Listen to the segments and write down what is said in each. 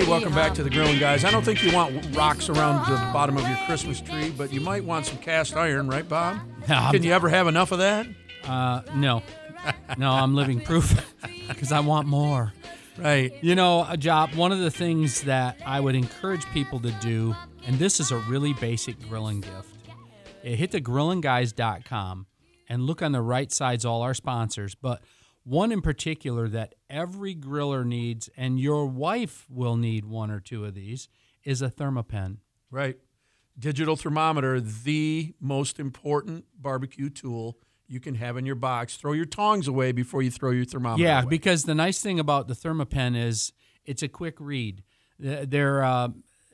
welcome back to the Grilling Guys. I don't think you want rocks around the bottom of your Christmas tree, but you might want some cast iron, right, Bob? Can you ever have enough of that? No. No, I'm living proof because I want more. Right. You know, Job, one of the things that I would encourage people to do, and this is a really basic grilling gift, hit the grillingguys.com and look on the right sides, all our sponsors, but one in particular that every griller needs, and your wife will need one or two of these, is a Thermapen. Right. Digital thermometer, the most important barbecue tool you can have in your box. Throw your tongs away before you throw your thermometer away. Because the nice thing about the Thermapen is it's a quick read. The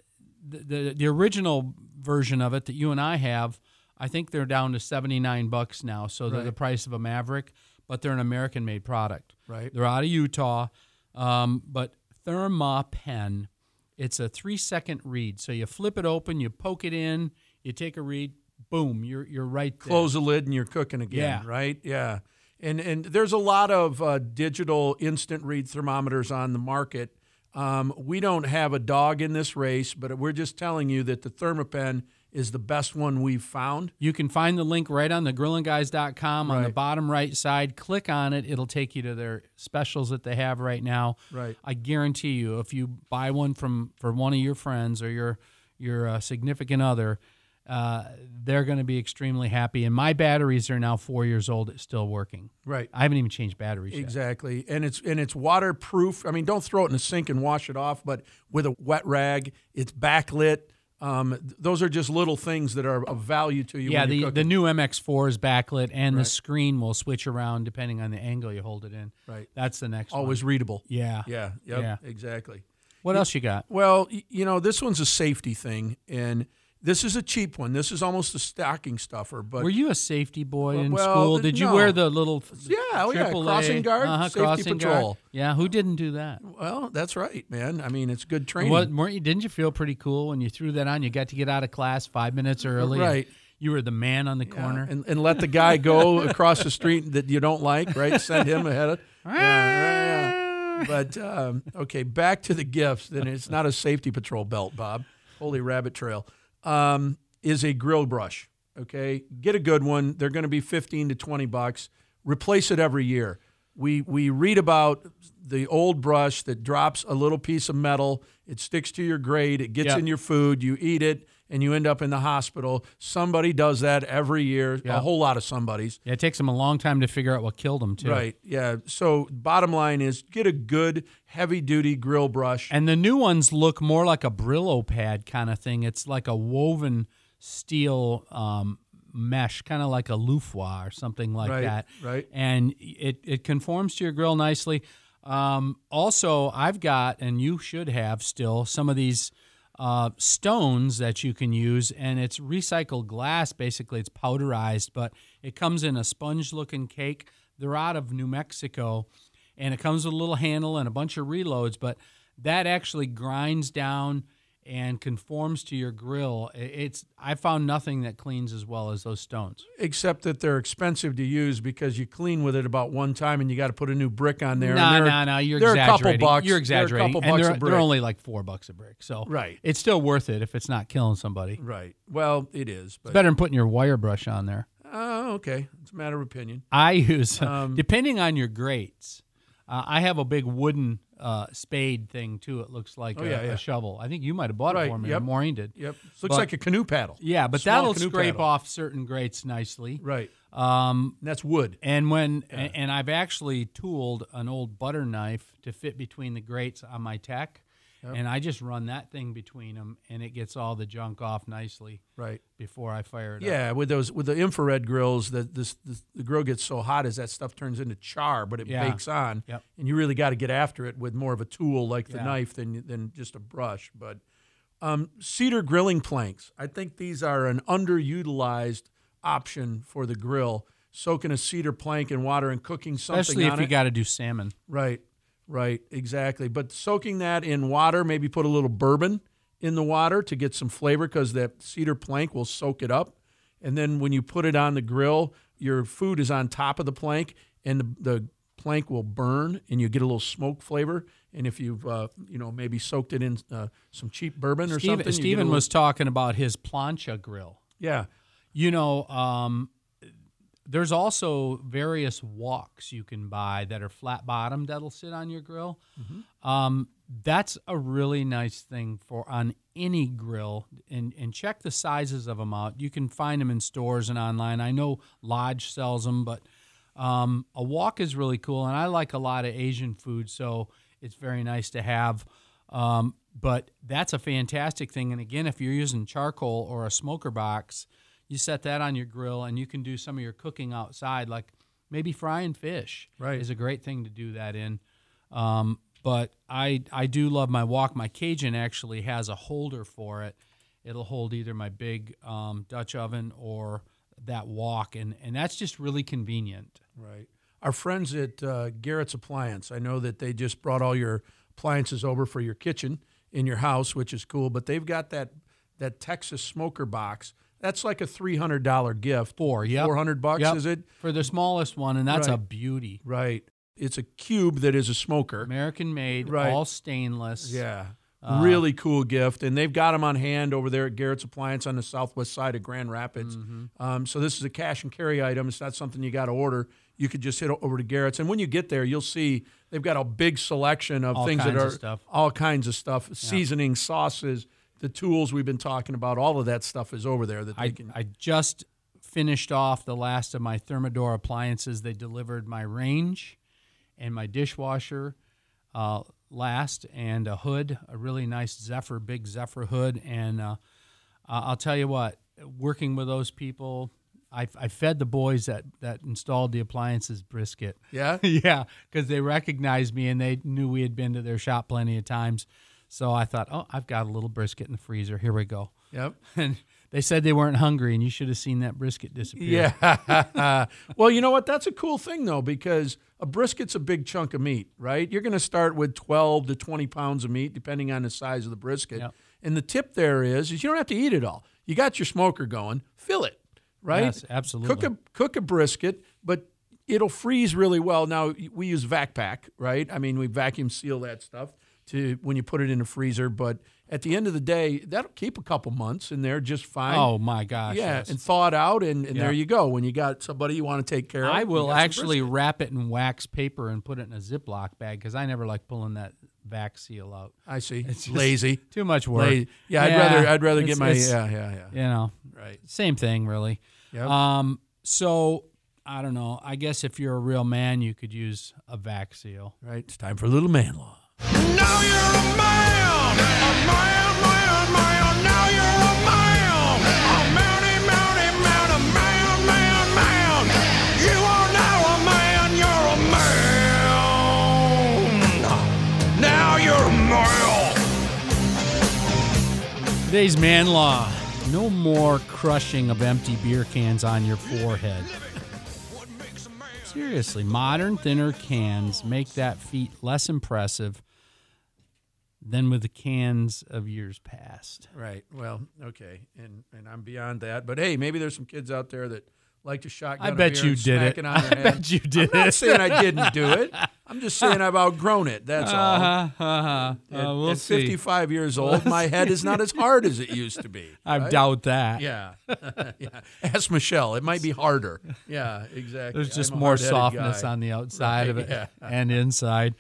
original version of it that you and I have, I think they're down to $79 now, so they're the price of a Maverick, but they're an American-made product. Right. They're out of Utah, but Thermapen, it's a 3-second read. So you flip it open, you poke it in, you take a read, boom, you're right there. Close the lid and you're cooking again, right? Yeah. And there's a lot of digital instant read thermometers on the market. We don't have a dog in this race, but we're just telling you that the Thermapen is the best one we've found. You can find the link right on the grillingguys.com on the bottom right side. Click on it. It'll take you to their specials that they have right now. Right. I guarantee you, if you buy one for one of your friends or your significant other, they're going to be extremely happy. And my batteries are now 4 years old. It's still working. Right. I haven't even changed batteries yet. Exactly. And it's waterproof. I mean, don't throw it in the sink and wash it off, but with a wet rag, it's backlit. Those are just little things that are of value to you. Yeah, when you're the cooking. new MX4 is backlit, and the screen will switch around depending on the angle you hold it in. Right. That's the next one. Always readable. Yeah. Yeah. Yep, Yeah. Exactly. What else you got? Well, this one's a safety thing, and this is a cheap one. This is almost a stocking stuffer. But were you a safety boy in well, school? Did you no. wear the little AAA, crossing guard, safety crossing patrol. Guard. Yeah, who didn't do that? Well, that's right, man. I mean, it's good training. Didn't you feel pretty cool when you threw that on? You got to get out of class 5 minutes early. Right. You were the man on the corner. And let the guy go across the street that you don't like, right? Send him ahead of. Yeah. But, okay, back to the gifts. And it's not a safety patrol belt, Bob. Holy rabbit trail. Is a grill brush, okay? Get a good one. They're going to be $15 to $20. Replace it every year. We read about the old brush that drops a little piece of metal. It sticks to your grate. It gets in your food. You eat it, and you end up in the hospital. Somebody does that every year, a whole lot of somebodies. Yeah, it takes them a long time to figure out what killed them, too. Right, yeah. So bottom line is get a good, heavy-duty grill brush. And the new ones look more like a Brillo pad kind of thing. It's like a woven steel mesh, kind of like a loofah or something like that. Right. And it conforms to your grill nicely. Also, I've got, and you should have still, some of these stones that you can use, and it's recycled glass. Basically, it's powderized, but it comes in a sponge-looking cake. They're out of New Mexico, and it comes with a little handle and a bunch of reloads, but that actually grinds down and conforms to your grill. I found nothing that cleans as well as those stones. Except that they're expensive to use because you clean with it about one time and you got to put a new brick on there. No, you're they're exaggerating. a couple bucks. You're exaggerating. They're a couple bucks a brick. They're only like $4 a brick. So right. It's still worth it if it's not killing somebody. Right. Well, it is. But it's better than putting your wire brush on there. Oh, okay. It's a matter of opinion. I use, depending on your grates, I have a big wooden spade thing, too. It looks like a shovel. I think you might have bought it for me. Yep. Maureen did. Yep. Looks like a canoe paddle. Yeah, but that'll scrape off certain grates nicely. Right. That's wood. And and I've actually tooled an old butter knife to fit between the grates on my tech. Yep. And I just run that thing between them, and it gets all the junk off nicely. Right. Before I fire it up. Yeah, with the infrared grills, the grill gets so hot as that stuff turns into char, but it bakes on. Yep. And you really got to get after it with more of a tool like the knife than just a brush. But cedar grilling planks, I think these are an underutilized option for the grill. Soaking a cedar plank in water and cooking something especially on if you got to do salmon. Right, exactly. But soaking that in water, maybe put a little bourbon in the water to get some flavor because that cedar plank will soak it up. And then when you put it on the grill, your food is on top of the plank and the plank will burn, and you get a little smoke flavor. And if you've maybe soaked it in some cheap bourbon or something, Stephen was talking about his plancha grill. Yeah. There's also various woks you can buy that are flat bottom that'll sit on your grill. That's a really nice thing for on any grill. And check the sizes of them out. You can find them in stores and online. I know Lodge sells them, but a wok is really cool. And I like a lot of Asian food, so it's very nice to have. But that's a fantastic thing. And again, if you're using charcoal or a smoker box, you set that on your grill, and you can do some of your cooking outside, like maybe frying fish. Right. Is a great thing to do that in. But I do love my wok. My Cajun actually has a holder for it. It'll hold either my big Dutch oven or that wok, and that's just really convenient. Right. Our friends at Garrett's Appliance, I know that they just brought all your appliances over for your kitchen in your house, which is cool, but they've got that Texas smoker box. That's like a $300 gift. $400, Yep. is it? For the smallest one, and that's Right. a beauty. Right. It's a cube that is a smoker. American-made, Right. all stainless. Yeah. Really cool gift. And they've got them on hand over there at Garrett's Appliance on the southwest side of Grand Rapids. So this is a cash and carry item. It's not something you got to order. You could just hit over to Garrett's. And when you get there, you'll see they've got a big selection of All things that kinds are of stuff. all kinds of stuff, seasoning, sauces, the tools we've been talking about. All of that stuff is over there that they can. I just finished off the last of my Thermador appliances. They delivered my range and my dishwasher last, and a hood, a really nice big Zephyr hood. And I'll tell you what, working with those people, I fed the boys that installed the appliances brisket. Yeah? Yeah, because they recognized me and they knew we had been to their shop plenty of times. So I thought, I've got a little brisket in the freezer. Here we go. Yep. And they said they weren't hungry, and you should have seen that brisket disappear. Yeah. Well, you know what? That's a cool thing, though, because a brisket's a big chunk of meat, right? You're going to start with 12 to 20 pounds of meat, depending on the size of the brisket. Yep. And the tip there is you don't have to eat it all. You got your smoker going, fill it, right? Yes, absolutely. Cook a brisket, but it'll freeze really well. Now, we use Vac Pack, right? I mean, we vacuum seal that stuff to when you put it in the freezer, but at the end of the day, that'll keep a couple months in there just fine. Oh, my gosh. Yeah, yes. and thaw it out, and there you go. When you got somebody you want to take care of, I will you got some actually brisket. wrap it in wax paper and put it in a Ziploc bag because I never like pulling that vac seal out. I see. It's just Lazy. Too much work. Lazy. Yeah, I'd rather get my yeah. You know, Right. same thing really. Yep. So I don't know. I guess if you're a real man, you could use a vac seal. Right. It's time for a little man law. Now you're a man, man. Now you're a man, man. You are now a man, you're a man. Now you're a man. Today's man law: no more crushing of empty beer cans on your forehead. Seriously, modern thinner cans make that feat less impressive than with the cans of years past. Right. Well, okay. And I'm beyond that. But hey, maybe there's some kids out there that like to shotgun. I bet you did it. I bet you did it. I'm not saying I didn't do it. I'm just saying I've outgrown it. That's all. We'll At see. 55 years old, my head is not as hard as it used to be. I right? doubt that. Yeah. Yeah. Ask Michelle. It might be harder. Yeah, exactly. There's just I'm a more hard-headed softness guy. on the outside of it Yeah. and inside.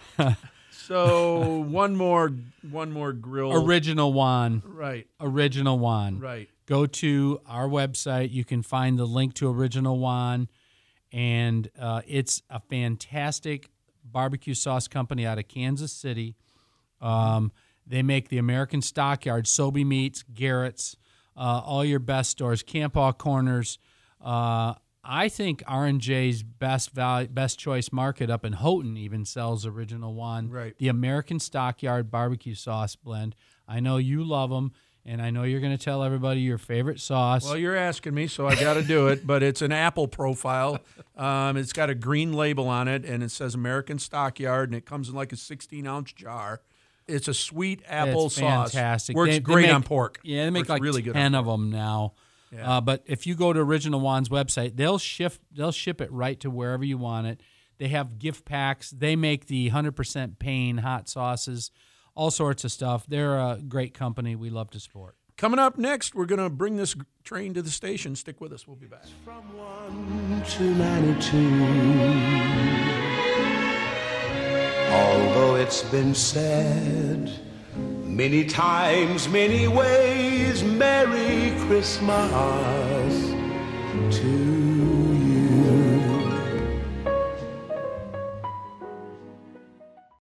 So one more grill. Original One. Right. Original One. Right. Go to our website. You can find the link to Original One, and it's a fantastic barbecue sauce company out of Kansas City. They make the American Stockyard, Sobe Meats, Garrett's, all your best stores, Camp All Corners. I think R&J's best choice market up in Houghton even sells Original One. Right. The American Stockyard barbecue sauce blend. I know you love them, and I know you're going to tell everybody your favorite sauce. Well, you're asking me, so I got to do it. But it's an apple profile. It's got a green label on it, and it says American Stockyard, and it comes in like a 16-ounce jar. It's a sweet apple It's sauce. fantastic. Works They great make- on pork. Yeah, they make Works like really good 10 on of them now. Yeah. But if you go to Original One's website, they'll ship it right to wherever you want it. They have gift packs. They make the 100% Pain hot sauces, all sorts of stuff. They're a great company we love to support. Coming up next, we're going to bring this train to the station. Stick with us. We'll be back. From 1 to 92. Although it's been said many times, many ways, Merry Christmas to